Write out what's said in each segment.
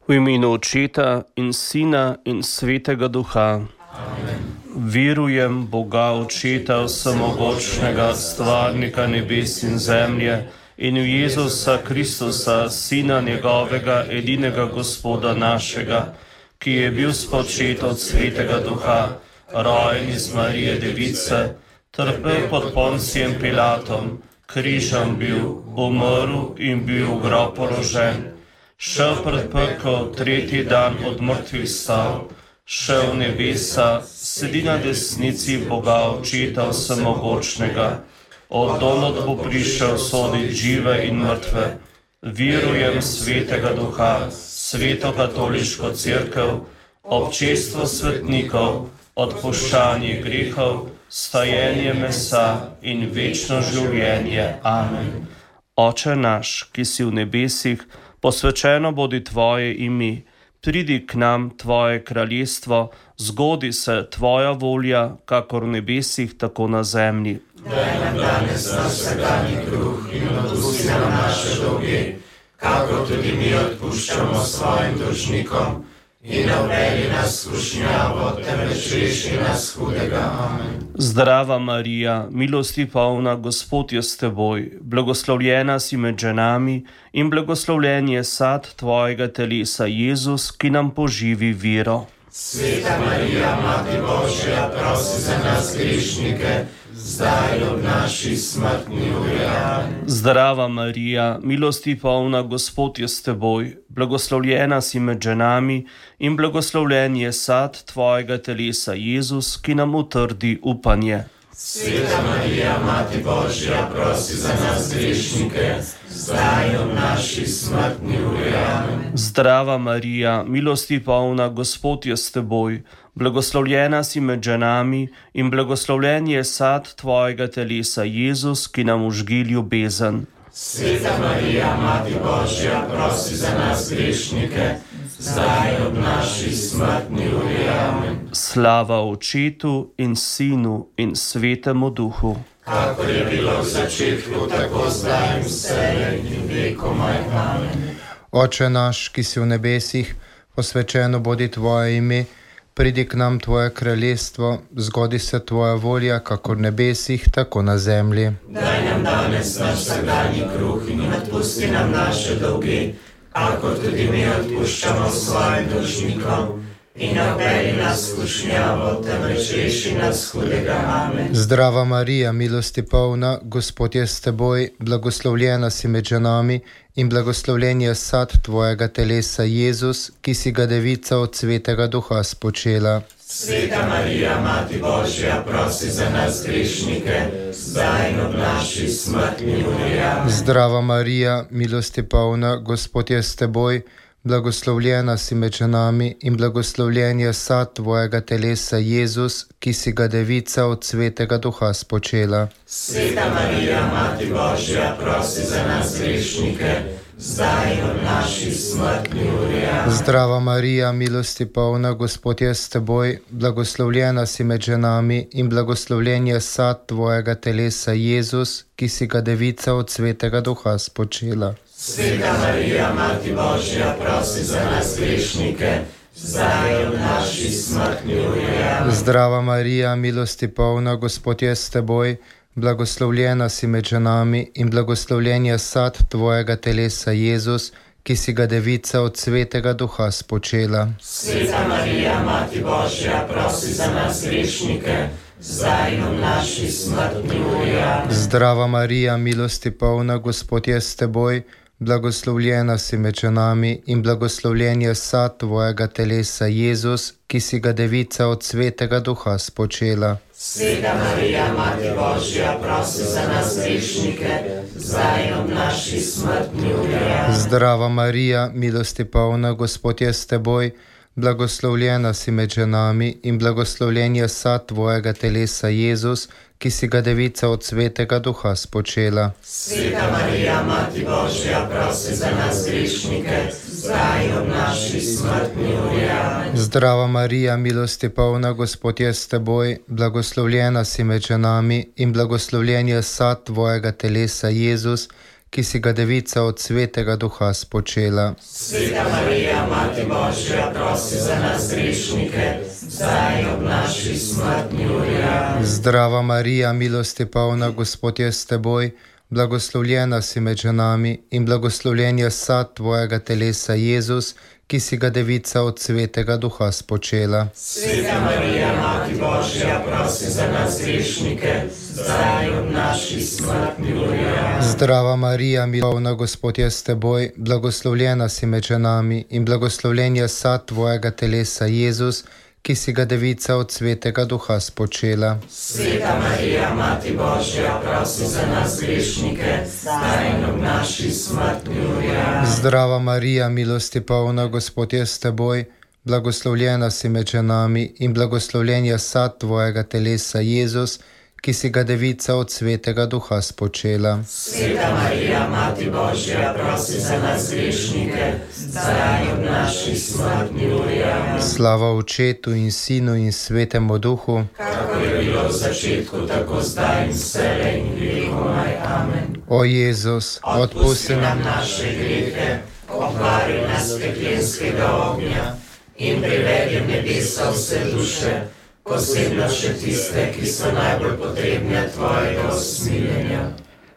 V imenu Očeta in Sina in Svetega Duha. Amen. Verujem Boga Očeta vsemogočnega, stvarnika nebes in zemlje, in v Jezusa Kristusa, Sina njegovega, edinega Gospoda našega, ki je bil spočet od Svetega Duha, rojen iz Marije Device, trpel pod Poncijem Pilatom, križem bil, umrl in bil v grob položen, šel pred pekel, tretji dan od mrtvih stal, šel v nebesa, sedi na desnici Boga Očeta vsemogočnega, od donod bo prišel soditi žive in mrtve. Verujem Svetega Duha, Sveto katoliško cerkev, občestvo svetnikov, odpuščanje grehov, stajenje mesa in večno življenje. Amen. Oče naš, ki si v nebesih, posvečeno bodi tvoje ime, pridi k nam tvoje kraljestvo, zgodi se tvoja volja, kakor v nebesih, tako na zemlji. Daj nam danes naš vsakdanji kruh in odpusti nam naše dolge, kakor tudi mi odpuščamo svojim dolžnikom. In ne uvedi nas v skušnjavo, temveč reši nas hudega. Amen. Zdrava Marija, milosti polna, Gospod je s teboj, blagoslovljena si med ženami in blagoslovljen je sad tvojega telesa, Jezus, ki nam poživi vero. Sveta Marija, Mati Božja, prosi za nas grešnike, zdaj ob naši smrtni uri. Amen. Zdrava Marija, milosti polna, Gospod je s teboj, blagoslovljena si med ženami in blagoslovljen je sad tvojega telesa, Jezus, ki nam utrdi upanje. Sveta Marija, Mati Božja, prosi za nas grešnike, zdaj ob naši smrtni uri. Amen. Zdrava Marija, milosti polna, Gospod je s teboj, blagoslovljena si med ženami in blagoslovljen je sad tvojega telesa, Jezus, ki nam užgi ljubezen. Sveta Marija, Mati Božja, prosi za nas grešnike, zdaj ob naši smrtni uri. Amen. Slava Očetu in Sinu in Svetemu Duhu. Kakor je bilo v začetku, tako zdaj in vselej in vekomaj. Amen. Oče naš, ki si v nebesih, posvečeno bodi tvoje ime, pridi k nam tvoje kraljestvo, zgodi se tvoja volja, kakor v nebesih, tako na zemlji. Daj nam danes naš vsakdanji kruh in odpusti nam naše dolge, kakor tudi mi odpuščamo svojim dolžnikom. In ne uvedi nas v skušnjavo, temveč reši nas hudega. Amen. Zdrava Marija, milosti polna, Gospod je s teboj, blagoslovljena si med ženami in blagoslovljen je sad tvojega telesa, Jezus, ki si ga devica od Svetega Duha spočela. Sveta Marija, Mati Božja, prosi za nas grešnike, zdaj in ob naši smrtni uri. Amen. Zdrava Marija, milosti polna, Gospod je s teboj, blagoslovljena si med ženami in blagoslovljen je sad tvojega telesa, Jezus, ki si ga devica od Svetega Duha spočela. Sveta Marija, Mati Božja, prosi za nas grešnike, zdaj in ob naši smrtni uri. Amen. Zdrava Marija, milosti polna, Gospod je s teboj, blagoslovljena si med ženami in blagoslovljen je sad tvojega telesa, Jezus, ki si ga devica od Svetega Duha spočela. Sveta Marija, Mati Božja, prosi za nas grešnike, zdaj in ob naši smrtni uri. Amen. Zdrava Marija, milosti polna, Gospod je s teboj, blagoslovljena si med ženami in blagoslovljen je sad tvojega telesa, Jezus, ki si ga devica od Svetega Duha spočela. Sveta Marija, Mati Božja, prosi za nas grešnike, zdaj in ob naši smrtni uri. Amen. Zdrava Marija, milosti polna, Gospod je s teboj, blagoslovljena si med ženami in blagoslovljen je sad tvojega telesa, Jezus, ki si ga devica od Svetega Duha spočela. Sveta Marija, Mati Božja, prosi za nas grešnike, zdaj in ob naši smrtni uri. Amen. Zdrava Marija, milosti polna, Gospod je s teboj, blagoslovljena si med ženami in blagoslovljen je sad tvojega telesa, Jezus, ki si ga devica od Svetega Duha spočela. Sveta Marija, Mati Božja, prosi za nas grešnike, zdaj in ob naši smrtni uri. Amen. Zdrava Marija, milosti polna, Gospod je s teboj, blagoslovljena si med ženami in blagoslovljen je sad tvojega telesa, Jezus, ki si ga Devica od Svetega Duha spočela. Sveta Marija, Mati Božja, prosi za nas grešnike, zdaj in ob naši smrtni uri. Amen. Zdrava Marija, milosti polna, Gospod je s teboj, blagoslovljena si med ženami in blagoslovljen je sad tvojega telesa, Jezus, ki si ga Devica od Svetega Duha spočela. Sveta Marija, Mati Božja, prosi za nas grešnike, zdaj in ob naši smrtni uri. Amen. Zdrava Marija, milosti polna, Gospod je s teboj, blagoslovljena si med ženami in blagoslovljen je sad tvojega telesa, Jezus, ki si ga Devica od Svetega Duha spočela. Sveta Marija, Mati Božja, prosi za nas grešnike, zdaj in ob naši smrtni uri. Amen. Zdrava Marija, milosti polna, Gospod je s teboj, blagoslovljena si med ženami in blagoslovljen je sad tvojega telesa, Jezus, ki si ga Devica od Svetega Duha spočela. Sveta Marija, Mati Božja, prosi za nas grešnike, zdaj in ob naši smrtni uri. Amen. Slava Očetu in Sinu in Svetemu Duhu, Kako je bilo v začetku, tako zdaj in vselej in vekomaj. Amen. o Jezus, odpusti nam naše grehe, obvari nas peklenskega ognja in privedi v nebesa vse duše, posebno še tiste, ki so najbolj potrebne tvojega usmiljenja.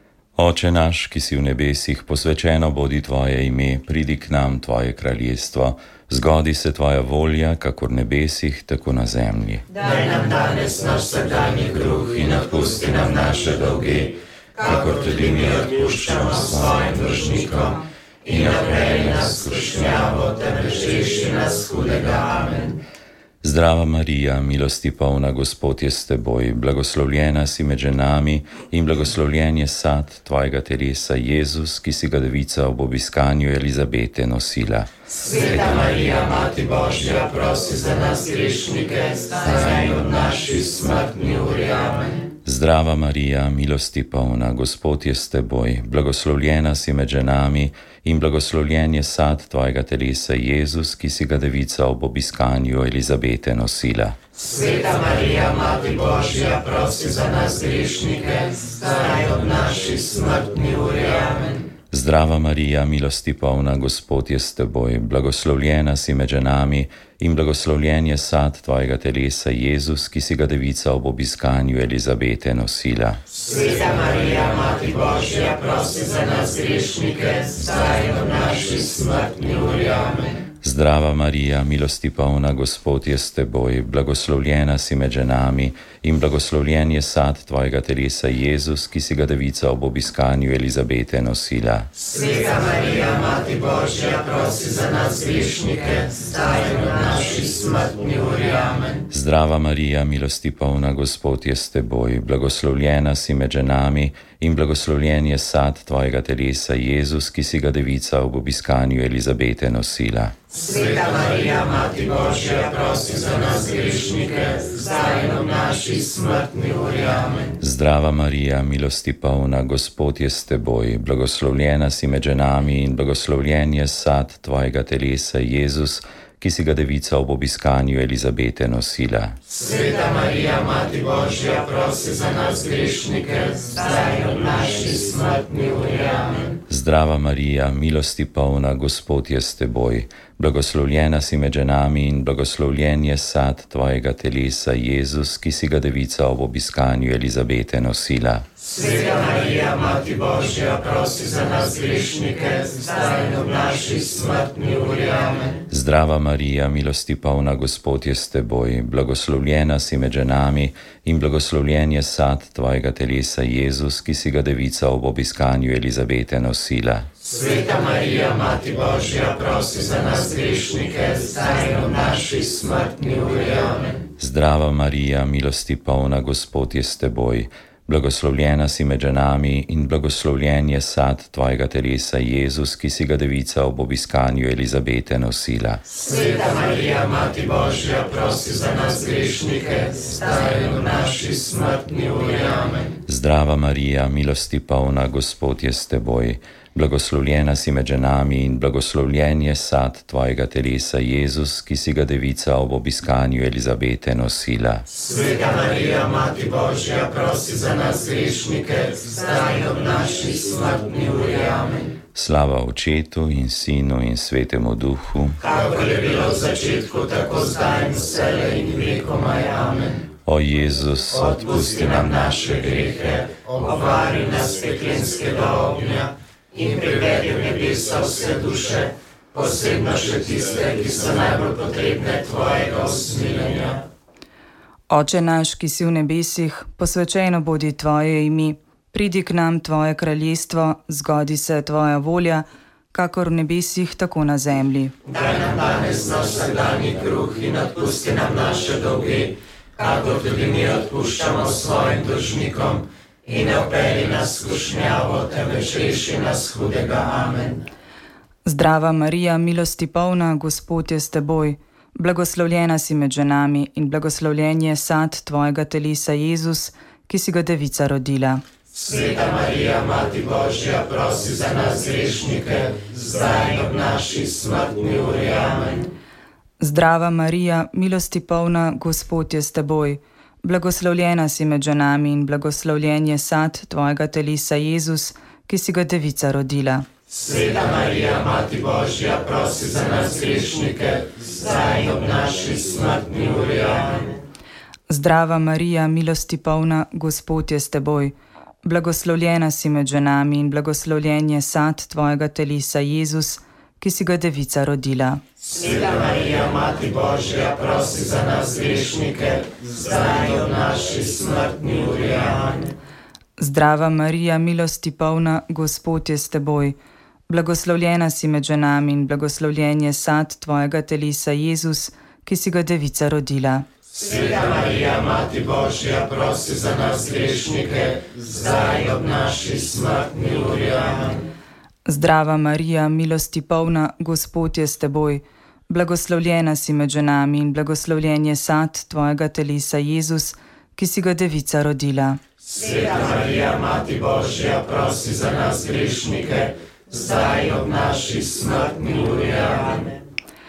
Oče naš, ki si v nebesih, posvečeno bodi tvoje ime, pridi k nam tvoje kraljestvo, zgodi se tvoja volja, kakor v nebesih, tako na zemlji. Daj nam danes naš vsakdanji kruh in odpusti nam naše dolge, kakor tudi mi odpuščamo svojim dolžnikom, in ne vpelji nas v skušnjavo, temveč reši nas hudega. Amen. Zdrava Marija, milosti polna, Gospod je s teboj, blagoslovljena si med ženami in blagoslovljen je sad tvojega telesa, Jezus, ki si ga Devica ob obiskanju Elizabete nosila. Sveta Marija, Mati Božja, prosi za nas grešnike, zdaj in ob naši smrtni uri. Amen. Zdrava Marija, milosti polna, Gospod je s teboj, blagoslovljena si med ženami in blagoslovljen je sad tvojega telesa, Jezus, ki si ga Devica ob obiskanju Elizabete nosila. Sveta Marija, Mati Božja, prosi za nas grešnike, zdaj in ob naši smrtni uri. Amen. Zdrava Marija, milosti polna, Gospod je s teboj, blagoslovljena si med ženami in blagoslovljen je sad tvojega telesa, Jezus, ki si ga Devica ob obiskanju Elizabete nosila. Sveta Marija, Mati Božja, prosi za nas grešnike, zdaj in ob naši smrtni uri. Amen. Zdrava Marija, milosti polna, Gospod je s teboj, blagoslovljena si med ženami in blagoslovljen je sad tvojega telesa, Jezus, ki si ga Devica ob obiskanju Elizabete nosila. Sveta Marija, Mati Božja, prosi za nas grešnike, zdaj in ob naši smrtni uri. Amen. Zdrava Marija, milosti polna, Gospod je s teboj, blagoslovljena si med ženami in blagoslovljen je sad tvojega telesa, Jezus, ki si ga Devica ob obiskanju Elizabete nosila. Sveta Marija, Mati Božja, prosi za nas grešnike, zdaj in ob naši smrtni uri. Amen. Zdrava Marija, milosti polna, Gospod je s teboj, blagoslovljena si med ženami in blagoslovljen je sad tvojega telesa, Jezus, ki si ga Devica ob obiskanju Elizabete nosila. Sveta Marija, Mati Božja, prosi za nas grešnike, zdaj in ob naši smrtni uri. Amen. Zdrava Marija, milosti polna, Gospod je s teboj, blagoslovljena si med ženami in blagoslovljen je sad tvojega telesa, Jezus, ki si ga Devica ob obiskanju Elizabete nosila. Sveta Marija, Mati Božja, prosi za nas grešnike, zdaj in ob naši smrtni uri. Amen. Zdrava Marija, milosti polna, Gospod je s teboj, blagoslovljena si med ženami in blagoslovljen je sad tvojega telesa, Jezus, ki si ga Devica ob obiskanju Elizabete nosila. Sveta Marija, Mati Božja, prosi za nas grešnike, zdaj in ob naši smrtni uri. Amen. Zdrava Marija, milosti polna, Gospod je s teboj, blagoslovljena si med ženami in blagoslovljen je sad tvojega telesa, Jezus, ki si ga Devica ob obiskanju Elizabete nosila. Sveta Marija, Mati Božja, prosi za nas grešnike, zdaj in ob naši smrtni uri. Amen. Zdrava Marija, milosti polna, Gospod je s teboj, Blagoslovljena si med ženami in blagoslovljen je sad tvojega telesa, Jezus, ki si ga devica ob obiskanju Elizabete nosila. Sveta Marija, Mati Božja, prosi za nas grešnike, zdaj in ob naši smrtni uri. Amen. Slava Očetu in Sinu in Svetemu Duhu, kakor je bilo v začetku, tako zdaj in vselej in vekomaj. Amen. O Jezus, Odpusti nam naše grehe, obvari nas peklenskega ognja in privedi v nebesa vse duše, posebno še tiste, ki so najbolj potrebne tvojega usmiljenja. Oče naš, ki si v nebesih, posvečeno bodi tvoje ime. Pridi k nam tvoje kraljestvo, zgodi se tvoja volja, kakor v nebesih, tako na zemlji. Daj nam danes naš vsakdanji kruh in odpusti nam naše dolge, kakor tudi mi odpuščamo svojim dolžnikom, in ne vpelji nas v skušnjavo, temveč reši nas hudega. Amen. Zdrava Marija, milosti polna, Gospod je s teboj. Blagoslovljena si med ženami in blagoslovljen je sad tvojega telesa, Jezus, ki si ga devica rodila. Sveta Marija, Mati Božja, prosi za nas grešnike, zdaj in ob naši smrtni uri. Amen. Zdrava Marija, milosti polna, Gospod je s teboj. Blagoslovljena si med ženami in blagoslovljen je sad tvojega telesa, Jezus, ki si ga devica rodila. Sveta Marija, Mati Božja, prosi za nas grešnike, zdaj in ob naši smrtni uri. Amen. Zdrava Marija, milosti polna, Gospod je s teboj. Blagoslovljena si med ženami in blagoslovljen je sad tvojega telesa, Jezus, ki si ga devica rodila. Sveta Marija, Mati Božja, prosi za nas grešnike, zdaj in ob naši smrtni uri. Amen. Zdrava Marija, milosti polna, Gospod je s teboj. Blagoslovljena si med ženami in blagoslovljen je sad tvojega telesa, Jezus, ki si ga devica rodila. Sveta Marija, Mati Božja, prosi za nas grešnike, zdaj in ob naši smrtni uri. Amen. Zdrava Marija, milosti polna, Gospod je s teboj. Blagoslovljena si med ženami in blagoslovljen je sad tvojega telesa, Jezus, ki si ga devica rodila. Sveta Marija, Mati Božja, prosi za nas grešnike, zdaj in ob naši smrtni uri. Amen.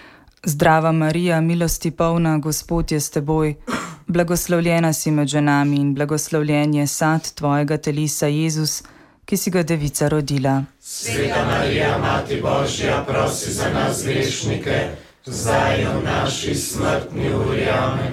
Zdrava Marija, milosti polna, Gospod je s teboj. Blagoslovljena si med ženami in blagoslovljen je sad tvojega telesa, Jezus, ki si ga devica rodila. Sveta Marija, Mati Božja, prosi za nas grešnike, zdaj in ob naši smrtni uri. Amen.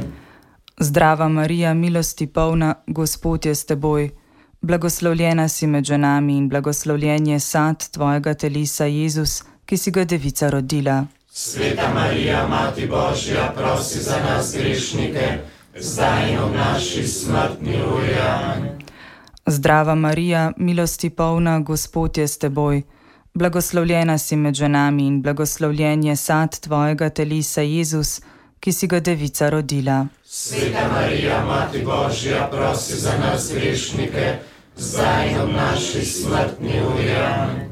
Zdrava Marija, milosti polna, Gospod je s teboj. Blagoslovljena si med ženami in blagoslovljen je sad tvojega telesa, Jezus, ki si ga devica rodila. Sveta Marija, Mati Božja, prosi za nas grešnike, zdaj in ob naši smrtni uri. Amen. Zdrava Marija, milosti polna, Gospod je s teboj. Blagoslovljena si med ženami in blagoslovljen je sad tvojega telesa, Jezus, ki si ga devica rodila. Sveta Marija, Mati Božja, prosi za nas grešnike, zdaj in ob naši smrtni uri. Amen.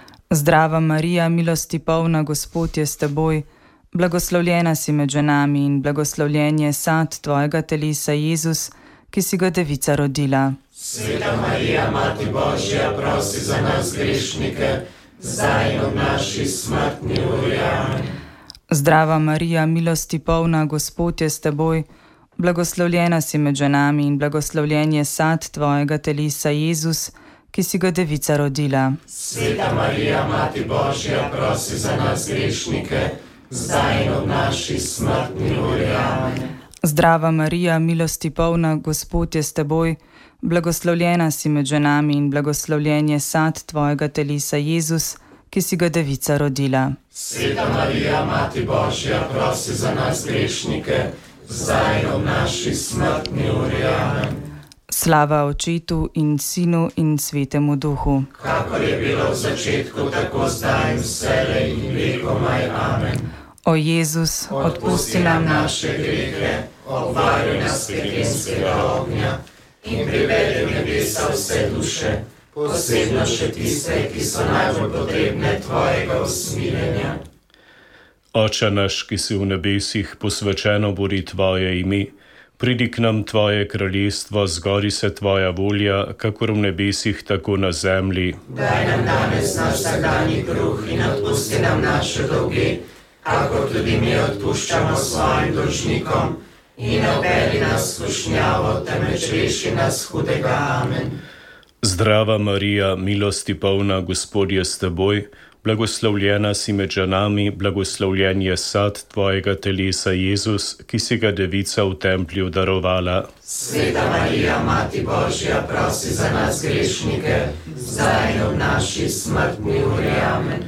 Zdrava Marija, milosti polna, Gospod je s teboj. Blagoslovljena si med ženami in blagoslovljen je sad tvojega telesa, Jezus, ki si ga devica rodila. Sveta Marija, Mati Božja, prosi za nas grešnike, zdaj in ob naši smrtni uri. Amen. Zdrava Marija, milosti polna, Gospod je s teboj. Blagoslovljena si med ženami in blagoslovljen je sad tvojega telesa, Jezus, ki si ga devica rodila. Sveta Marija, Mati Božja, prosi za nas grešnike, zdaj in ob naši smrtni uri. Amen. Zdrava Marija, milosti polna, Gospod je s teboj. Blagoslovljena si med ženami in blagoslovljen je sad tvojega telesa, Jezus, ki si ga devica rodila. Sveta Marija, Mati Božja, prosi za nas grešnike, zdaj in ob naši smrtni uri. Amen. Slava Očetu in Sinu in Svetemu Duhu, kakor je bilo v začetku, tako zdaj in vselej in vekomaj. Amen. O Jezus, odpusti nam naše grehe, obvari nas peklenskega ognja in privedi v nebesa vse duše, posebno še tiste, ki so najbolj potrebne tvojega usmiljenja. Oče naš, ki si v nebesih, posvečeno bodi tvoje ime. Pridi k nam tvoje kraljestvo, zgodi se tvoja volja, kakor v nebesih, tako na zemlji. Daj nam danes naš vsakdanji kruh in odpusti nam naše dolge, kakor tudi mi odpuščamo svojim dolžnikom. In ne vpelji nas v skušnjavo, temveč reši nas hudega. Amen. Zdrava Marija, milosti polna, Gospod je s teboj, blagoslovljena si med ženami, blagoslovljen je sad tvojega telesa, Jezus, ki si ga devica v templju darovala. Sveta Marija, Mati Božja, prosi za nas grešnike, zdaj in ob naši smrtni uri. Amen.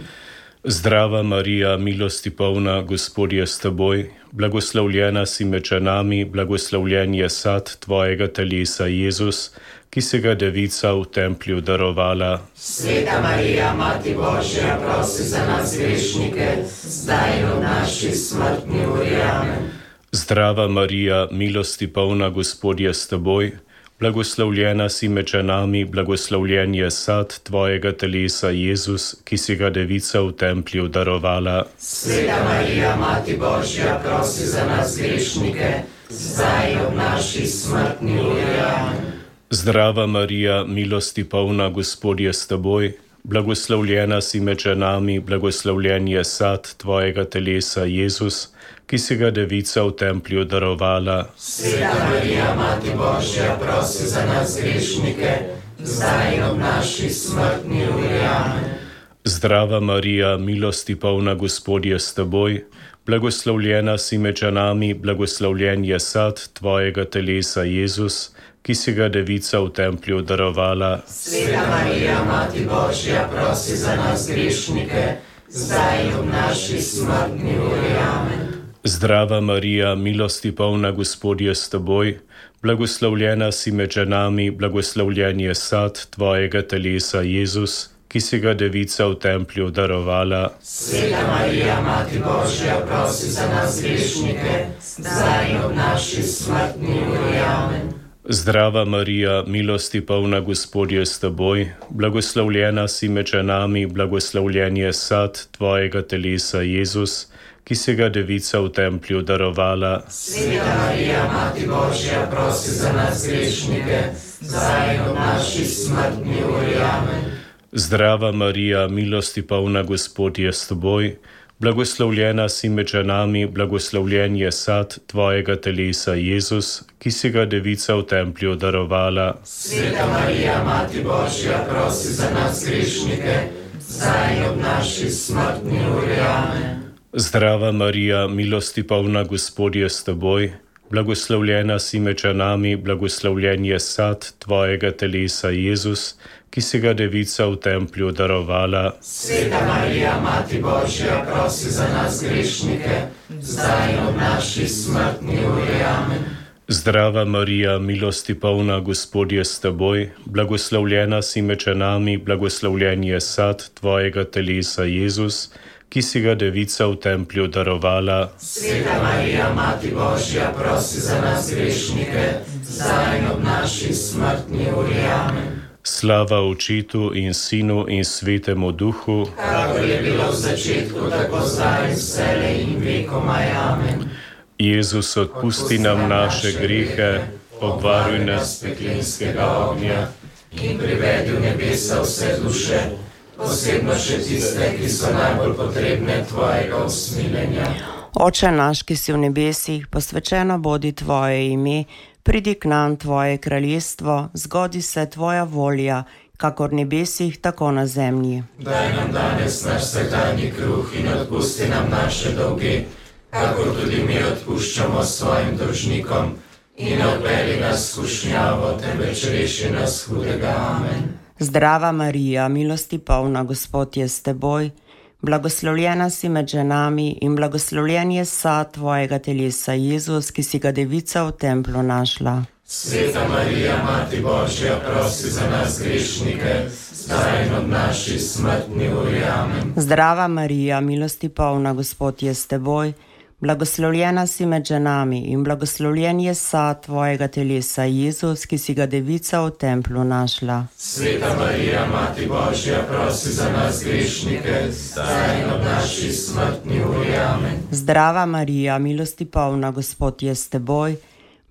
Zdrava Marija, milosti polna, Gospod je s teboj, blagoslovljena si med ženami, blagoslovljen je sad tvojega telesa, Jezus, ki si ga devica v templju darovala. Sveta Marija, Mati Božja, prosi za nas grešnike, zdaj in v naši smrtni uri. Amen. Zdrava Marija, milosti polna, Gospod je s teboj, blagoslovljena si med ženami, blagoslovljen je sad tvojega telesa, Jezus, ki si ga devica v templju darovala. Sveta Marija, Mati Božja, prosi za nas grešnike, zdaj in v naši smrtni uri. Amen. Zdrava Marija, milosti polna, Gospod je s teboj, blagoslovljena si med ženami, blagoslovljen je sad tvojega telesa, Jezus, ki si ga devica v templju darovala. Sveta Marija, Mati Božja, prosi za nas grešnike, zdaj in ob naši smrtni uri. Amen. Zdrava Marija, milosti polna, Gospod je s teboj, blagoslovljena si med ženami, blagoslovljen je sad tvojega telesa, Jezus, ki si ga devica v templju darovala. Sveta Marija, Mati Božja, prosi za nas grešnike, zdaj in ob naši smrtni uri. Amen. Zdrava Marija, milosti polna, Gospod je s teboj, blagoslovljena si med ženami, blagoslovljen je sad tvojega telesa, Jezus, ki si ga devica v templju darovala. Sveta Marija, Mati Božja, prosi za nas grešnike, zdaj in ob naši smrtni uri. Amen. Zdrava Marija, milosti polna, Gospod je s teboj, blagoslovljena si med ženami, blagoslovljen je sad tvojega telesa, Jezus, ki si ga devica v templju darovala. Sveta Marija, Mati Božja, prosi za nas grešnike, zdaj in ob naši smrtni uri. Amen. Zdrava Marija, milosti polna, Gospod je s teboj, blagoslovljena si med ženami, blagoslovljen je sad tvojega telesa, Jezus, ki si ga devica v templju darovala. Sveta Marija, Mati Božja, prosi za nas grešnike, zdaj in ob naši smrtni uri. Amen. Zdrava Marija, milosti polna, Gospod je s teboj, blagoslovljena si med ženami, blagoslovljen je sad tvojega telesa, Jezus, ki si ga devica v templju darovala. Sveta Marija, Mati Božja, prosi za nas grešnike, zdaj in ob naši smrtni uri. Amen. Zdrava Marija, milosti polna, Gospod je s teboj, blagoslovljena si med ženami, blagoslovljen je sad tvojega telesa, Jezus, ki si ga devica v templju darovala. Sveta Marija, Mati Božja, prosi za nas grešnike, zdaj in ob naši smrtni uri. Amen. Slava Očetu in Sinu in Svetemu Duhu, kakor je bilo v začetku, tako zdaj in vselej in vekomaj. Amen. Jezus, odpusti nam naše grehe, obvaruj nas peklenskega ognja in privedi v nebesa vse duše, posebno še tiste, ki so najbolj potrebne tvojega usmiljenja. Oče naš, ki si v nebesih, posvečeno bodi tvoje ime, pridi k nam tvoje kraljestvo, zgodi se tvoja volja, kakor v nebesih, tako na zemlji. Daj nam danes naš vsakdanji kruh in odpusti nam naše dolge, kakor tudi mi odpuščamo svojim dolžnikom, in ne vpelji nas v skušnjavo, temveč reši nas hudega. Amen. Zdrava Marija, milosti polna, Gospod je s teboj, blagoslovljena si med ženami in blagoslovljen je sad tvojega telesa, Jezus, ki si ga devica v templju našla. Sveta Marija, Mati Božja, prosi za nas grešnike, zdaj in ob naši smrtni uri. Amen. Zdrava Marija, milosti polna, Gospod je s teboj, blagoslovljena si med ženami in blagoslovljen je sad tvojega telesa, Jezus, ki si ga devica v templju našla. Sveta Marija, Mati Božja, prosi za nas grešnike, zdaj in ob naši smrtni uri. Amen. Zdrava Marija, milosti polna, Gospod je s teboj,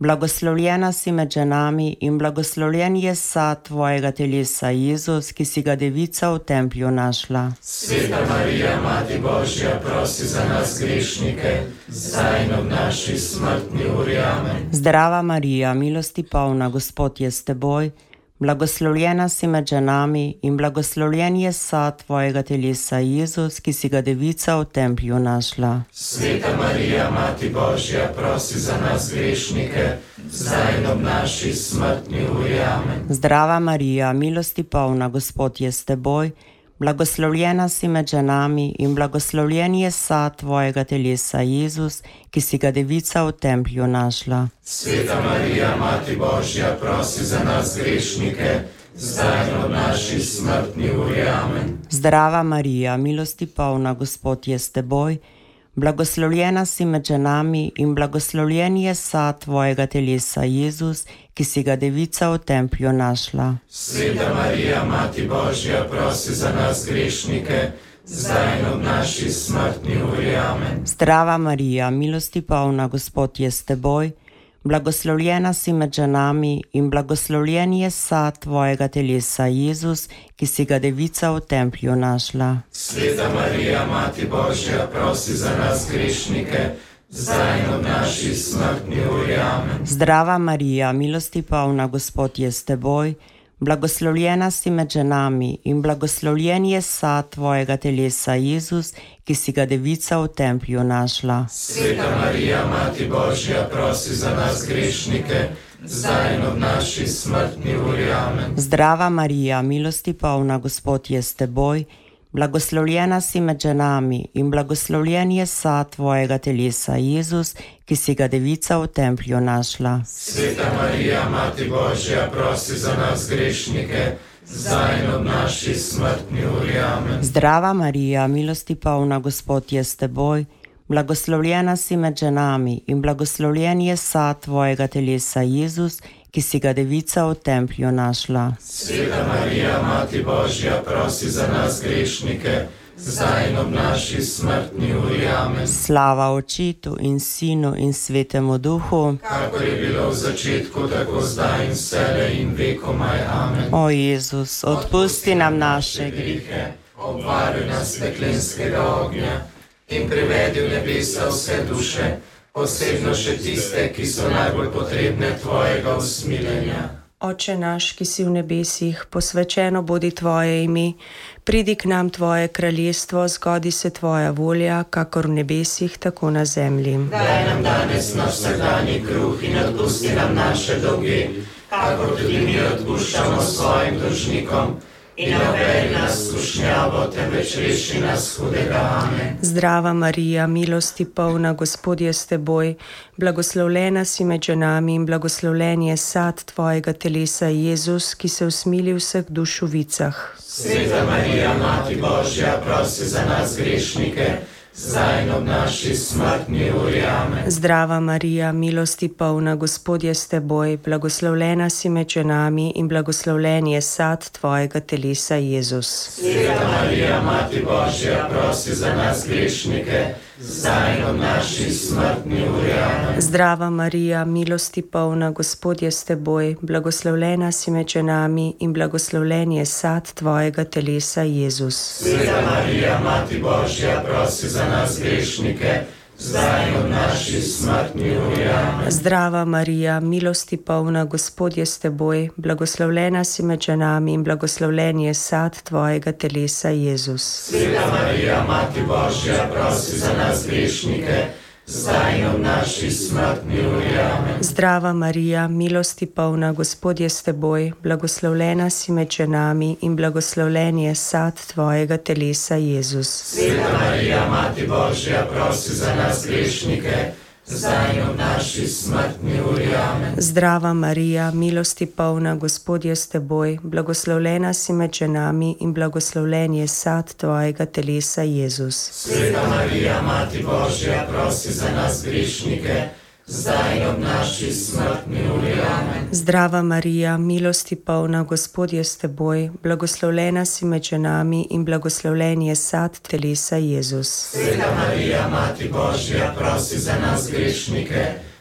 Blagoslovljena si med ženami in blagoslovljen je sad tvojega telesa, Jezus, ki si ga devica v templju našla. Sveta Marija, Mati Božja, prosi za nas grešnike, zdaj in ob naši smrtni uri. Amen. Zdrava Marija, milosti polna, Gospod je s teboj, blagoslovljena si med ženami in blagoslovljen je sad tvojega telesa, Jezus, ki si ga devica v templju našla. Sveta Marija, Mati Božja, prosi za nas grešnike, zdaj in ob naši smrtni uri. Amen. Zdrava Marija, milosti polna, Gospod je s teboj, blagoslovljena si med ženami in blagoslovljen je sad tvojega telesa, Jezus, ki si ga devica v templju našla. Sveta Marija, Mati Božja, prosi za nas grešnike, zdaj in ob naši smrtni uri. Amen. Zdrava Marija, milosti polna, Gospod je s teboj, blagoslovljena si med ženami in blagoslovljen je sad tvojega telesa, Jezus, ki si ga devica v templju našla. Sveta Marija, Mati Božja, prosi za nas grešnike, zdaj in ob naši smrtni uri. Amen. Zdrava Marija, milosti polna, Gospod je s teboj, blagoslovljena si med ženami in blagoslovljen je sad tvojega telesa, Jezus, ki si ga devica v templju našla. Sveta Marija, Mati Božja, prosi za nas grešnike, zdaj in ob naši smrtni uri. Amen. Zdrava Marija, milosti polna, Gospod je s teboj, blagoslovljena si med ženami in blagoslovljen je sad tvojega telesa, Jezus, ki si ga devica v templju našla. Sveta Marija, Mati Božja, prosi za nas grešnike, zdaj in ob naši smrtni uri. Amen. Zdrava Marija, milosti polna, Gospod je s teboj, blagoslovljena si med ženami in blagoslovljen je sad tvojega telesa, Jezus, ki si ga devica v templju našla. Sveta Marija, Mati Božja, prosi za nas grešnike, zdaj in ob naši smrtni uri. Amen. Zdrava Marija, milosti polna, Gospod je s teboj, blagoslovljena si med ženami in blagoslovljen je sad tvojega telesa, Jezus, ki si ga devica v templju našla. Sveta Marija, Mati Božja, prosi za nas grešnike, zdaj in ob naši smrtni uri. Amen. Slava Očetu in Sinu in Svetemu Duhu, kakor je bilo v začetku, tako zdaj in vselej in vekomaj. Amen. O Jezus, odpusti nam naše grehe, obvaruj nas peklenskega ognja in privedi v nebesa vse duše, posebno še tiste, ki so najbolj potrebne tvojega usmiljenja. Oče naš, ki si v nebesih, posvečeno bodi tvoje ime, pridi k nam tvoje kraljestvo, zgodi se tvoja volja, kakor v nebesih, tako na zemlji. Daj nam danes naš vsakdanji kruh in odpusti nam naše dolge, kakor tudi mi odpuščamo svojim dolžnikom. In ne uvedi nas v skušnjavo, temveč reši nas hudega. Amen. Zdrava Marija, milosti polna, Gospod je s teboj, blagoslovljena si med ženami in blagoslovljen je sad tvojega telesa, Jezus, ki se usmili vseh duš v vicah. Sveta Marija, Mati Božja, prosi za nas grešnike, zdaj in ob naši smrtni uri. Amen. Zdrava Marija, milosti polna, Gospod je s teboj, blagoslovljena si med ženami in blagoslovljen je sad tvojega telesa, Jezus. Sveta Marija, Mati Božja, prosi za nas grešnike, zdaj in ob naši smrtni uri. Amen. Zdrava Marija, milosti polna, Gospod je s teboj, blagoslovljena si med ženami in blagoslovljen je sad tvojega telesa, Jezus. Sveta Marija, Mati Božja, prosi za nas grešnike, zdaj in ob naši smrtni uri. Amen. Zdrava Marija, milosti polna, Gospod je s teboj, blagoslovljena si med ženami in blagoslovljen je sad tvojega telesa, Jezus. Sveta Marija, Mati Božja, prosi za nas grešnike, zdaj in ob naši smrtni uri. Amen. Zdrava Marija, milosti polna, Gospod je s teboj, blagoslovljena si med ženami in blagoslovljen je sad tvojega telesa, Jezus. Sveta Marija, Mati Božja, prosi za nas grešnike, zdaj in ob naši smrtni uri. Amen. Zdrava Marija, milosti polna, Gospod je s teboj, blagoslovljena si med ženami in blagoslovljen je sad tvojega telesa, Jezus. Sveta Marija, Mati Božja, prosi za nas grešnike, zdaj in ob naši smrtni uri. Amen. Zdrava Marija, milosti polna, Gospod je s teboj, blagoslovljena si med ženami in blagoslovljen je sad telesa, Jezus. Sveta Marija, Mati Božja, prosi za nas grešnike,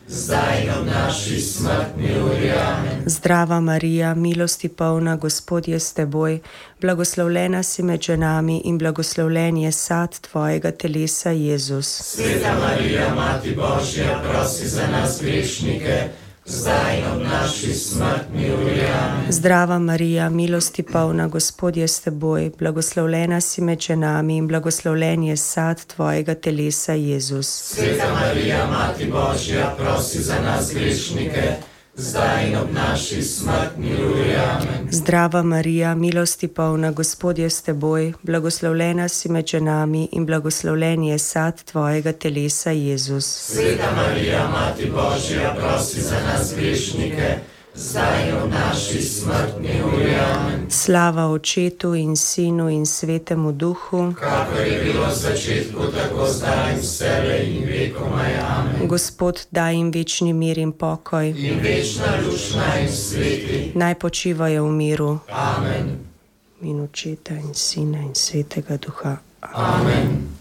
zdaj in ob naši smrtni uri. Amen. Zdrava Marija, milosti polna, Gospod je s teboj, blagoslovljena si med ženami in blagoslovljen je sad tvojega telesa, Jezus. Sveta Marija, Mati Božja, prosi za nas grešnike, zdaj in ob naši smrtni uri. Amen. Zdrava Marija, milosti polna, Gospod je s teboj, blagoslovljena si med ženami in blagoslovljen je sad tvojega telesa, Jezus. Sveta Marija, Mati Božja, prosi za nas grešnike, zdaj in ob naši smrtni uri. Amen. Zdrava Marija, milosti polna, Gospod je s teboj, blagoslovljena si med ženami in blagoslovljen je sad tvojega telesa, Jezus. Sveta Marija, Mati Božja, prosi za nas grešnike, zdaj in ob naši smrtni uri. Amen. Slava Očetu in Sinu in Svetemu Duhu, kakor je bilo v začetku, tako zdaj in vselej in vekomaj. Amen. Gospod, daj jim večni mir in pokoj, In večna luč naj jim sveti. naj počivajo v miru. Amen. In Očeta in Sina in Svetega Duha. Amen.